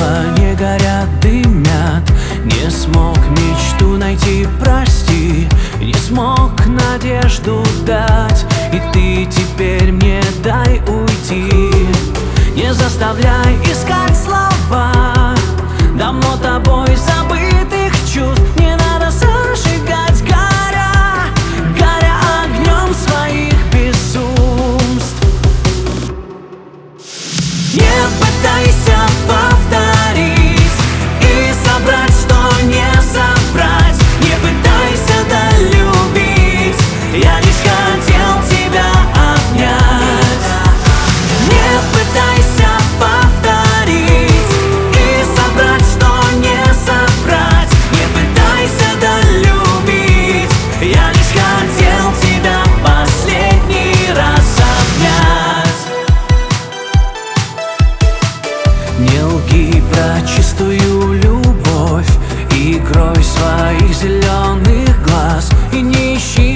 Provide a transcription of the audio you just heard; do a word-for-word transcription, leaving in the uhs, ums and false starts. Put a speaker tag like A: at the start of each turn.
A: чувства не горят, дымят. Не смог мечту найти, прости. Не смог надежду дать, и ты теперь мне дай уйти. Не заставляй искать слова давно тобой забытых чувств. Не надо зажигать, горя, горя огнем своих безумств. Не пытайся повторить и собрать, что не собрать. Не пытайся долюбить, я лишь хотел тебя обнять. Не пытайся повторить и собрать, что не собрать. Не пытайся долюбить, я лишь хотел тебя последний раз обнять. Не лги про чистую любовь и крой своих зеленых глаз, и не ищи